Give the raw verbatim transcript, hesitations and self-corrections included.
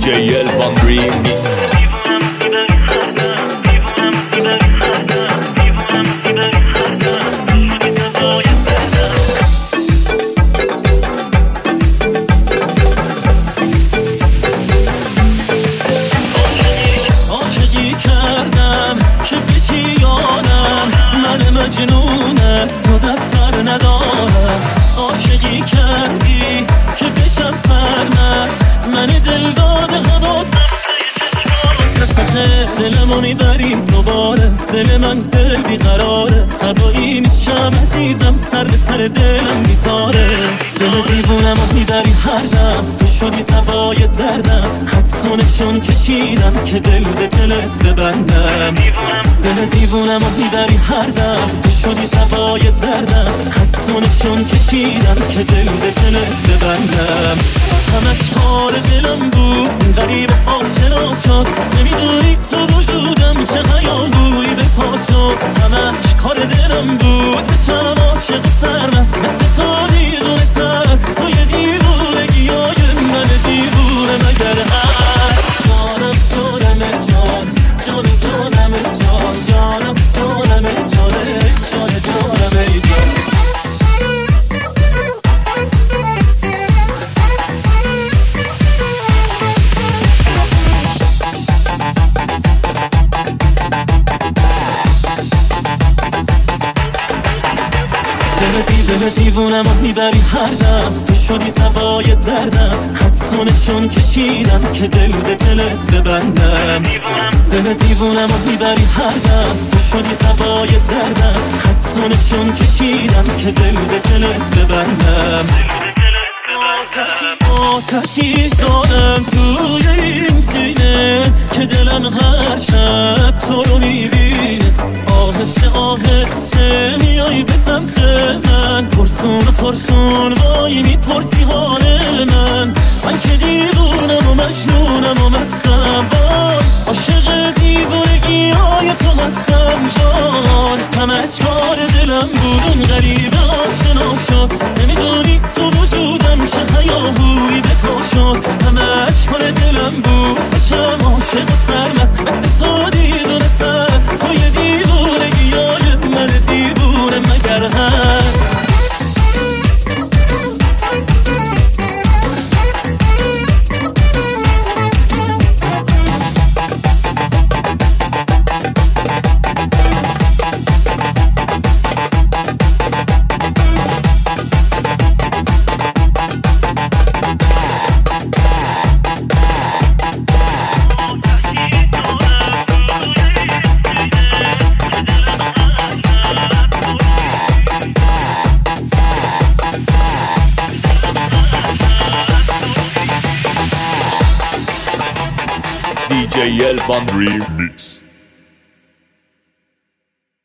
جی الوان ریمیکس. مجنون است تو دست بر ندارم، عاشقی کردی که بشم سرمست، من دل داده حواسم تسخه دلمو میبری دوباره، دل من دل بیقراره، هوایی میشم عزیزم سر به سر دلم میذاره، دل دیوونمو میبری هر دم، تو شدی تبای دردم، خدسونشون کشیدم که دل به دلت ببندم، دل دیوونمو میبری هر دم، تو شدی تبای دردم، خدسونشون کشیدم که دل به دلت ببندم، همش کار دلم بود این غریب آشنا شد، نمیدونی تو وجودم چه هیاهویی به پا شد، همش کار دلم بود بشم عاشق سرمست، مثل تو دیوونه تر، تو یه دیوونگی های من دیوونه مگر هر جانم جانم جان جان جانم جان جانم جانم جان جان جانم ای جان. دل دیوونمو میبری هر دم، تو شدی تبای دردم، خدسونشون کشیدم که دل به دلت ببندم، دل دیوونمو میبری هر دم، تو شدی تبای دردم، خدسونشون کشیدم که دل به دلت ببندم، آتشی دارم توی این سینه که دلم هر شب تو رو میبینه، آهسته آهسته میای به سمت من، پرسون و پرسون وای میپرسی حال من، من که دیوونم و مجنونم و مستم، وای عاشق دیوونگی های تو هستم جان، همش کار دلم بود اون غریبه آشنا شد، نمیدونی تو وجودم چه هیاهویی به پا شد، همش کار دلم بود بشم عاشق سرمست، مثل تو دیوونه تر، تو یه دیوونگی های من دیوونه مگر هست. دی جی الوان ریمیکس.